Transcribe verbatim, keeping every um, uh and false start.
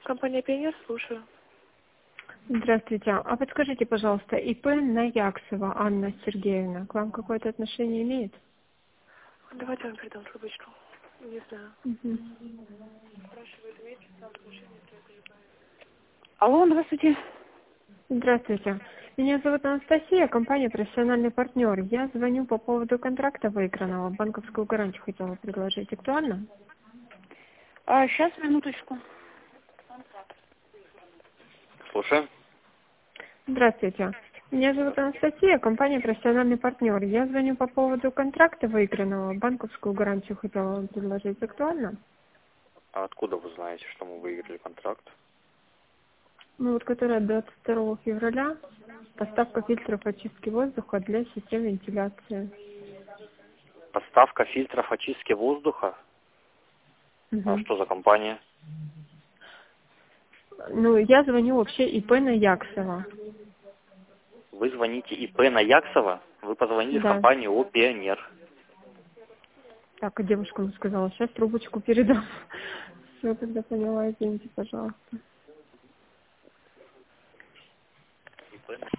Компания «Пионер», слушаю. Здравствуйте. А подскажите, пожалуйста, ИП Наяксова Анна Сергеевна к вам какое-то отношение имеет? Давайте я вам передам трубочку. Не знаю. Угу. Алло, здравствуйте. Здравствуйте. Меня зовут Анастасия, компания «Профессиональный партнер». Я звоню по поводу контракта выигранного. Банковскую гарантию хотела предложить. Актуально? А, сейчас, минуточку. Слушаю. Здравствуйте. Меня зовут Анастасия, компания «Профессиональный партнер». Я звоню по поводу контракта выигранного. Банковскую гарантию хотела вам предложить. Актуально? А откуда вы знаете, что мы выиграли контракт? Ну вот, которая двадцать второго февраля. Поставка фильтров очистки воздуха для систем вентиляции. Поставка фильтров очистки воздуха? А Угу. что за компания? Ну, я звоню вообще ИП Наяксова. Вы звоните ИП Наяксова? Вы позвонили в Да. компанию О «Пионер». Так, а девушка мне сказала, сейчас трубочку передам. Все, тогда поняла, извините, пожалуйста. ИП